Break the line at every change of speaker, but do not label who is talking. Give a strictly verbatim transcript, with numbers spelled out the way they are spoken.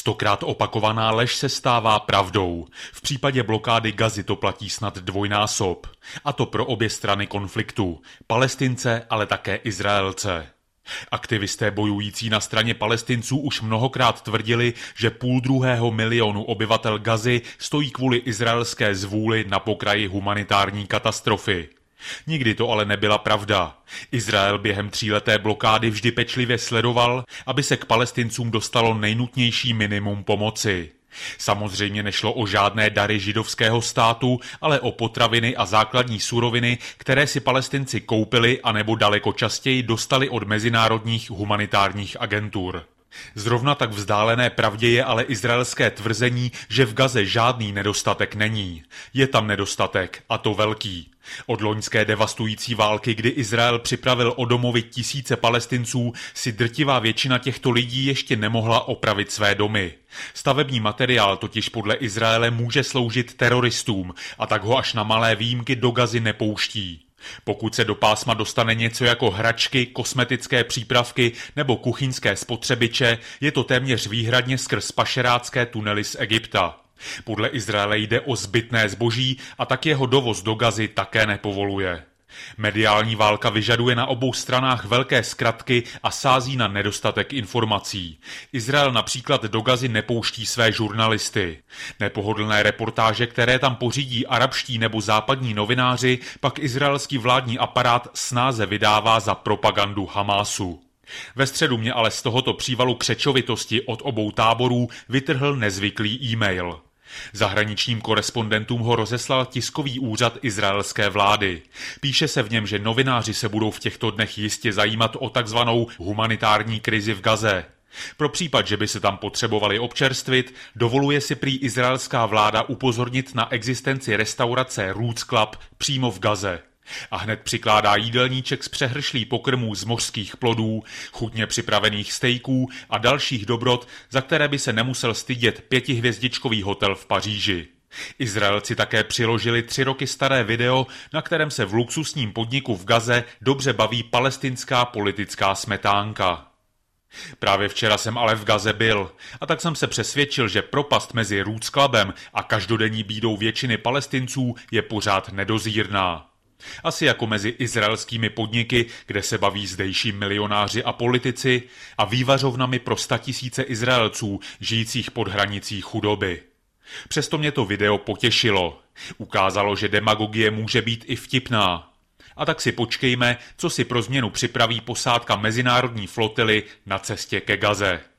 Stokrát opakovaná lež se stává pravdou. V případě blokády Gazy to platí snad dvojnásob. A to pro obě strany konfliktu. Palestince, ale také Izraelce. Aktivisté bojující na straně Palestinců už mnohokrát tvrdili, že půl druhého milionu obyvatel Gazy stojí kvůli izraelské zvůli na pokraji humanitární katastrofy. Nikdy to ale nebyla pravda. Izrael během tříleté blokády vždy pečlivě sledoval, aby se k Palestincům dostalo nejnutnější minimum pomoci. Samozřejmě nešlo o žádné dary židovského státu, ale o potraviny a základní suroviny, které si Palestinci koupili anebo daleko častěji dostali od mezinárodních humanitárních agentur. Zrovna tak vzdálené pravdě je ale izraelské tvrzení, že v Gaze žádný nedostatek není. Je tam nedostatek, a to velký. Od loňské devastující války, kdy Izrael připravil o domovy tisíce Palestinců, si drtivá většina těchto lidí ještě nemohla opravit své domy. Stavební materiál totiž podle Izraele může sloužit teroristům a tak ho až na malé výjimky do Gazy nepouští. Pokud se do pásma dostane něco jako hračky, kosmetické přípravky nebo kuchyňské spotřebiče, je to téměř výhradně skrz pašerácké tunely z Egypta. Podle Izraele jde o zbytné zboží a tak jeho dovoz do Gazy také nepovoluje. Mediální válka vyžaduje na obou stranách velké zkratky a sází na nedostatek informací. Izrael například do Gazy nepouští své žurnalisty. Nepohodlné reportáže, které tam pořídí arabští nebo západní novináři, pak izraelský vládní aparát snáze vydává za propagandu Hamásu. Ve středu mě ale z tohoto přívalu křečovitosti od obou táborů vytrhl nezvyklý e-mail. Zahraničním korespondentům ho rozeslal tiskový úřad izraelské vlády. Píše se v něm, že novináři se budou v těchto dnech jistě zajímat o takzvanou humanitární krizi v Gaze. Pro případ, že by se tam potřebovali občerstvit, dovoluje si prý izraelská vláda upozornit na existenci restaurace Roots Club přímo v Gaze. A hned přikládá jídelníček z přehršlí pokrmů z mořských plodů, chutně připravených stejků a dalších dobrot, za které by se nemusel stydět pětihvězdičkový hotel v Paříži. Izraelci také přiložili tři roky staré video, na kterém se v luxusním podniku v Gaze dobře baví palestinská politická smetánka. Právě včera jsem ale v Gaze byl a tak jsem se přesvědčil, že propast mezi Roots Clubem a každodenní bídou většiny Palestinců je pořád nedozírná. Asi jako mezi izraelskými podniky, kde se baví zdejší milionáři a politici, a vývařovnami pro statisíce Izraelců žijících pod hranicí chudoby. Přesto mě to video potěšilo. Ukázalo, že demagogie může být i vtipná. A tak si počkejme, co si pro změnu připraví posádka mezinárodní flotily na cestě ke Gaze.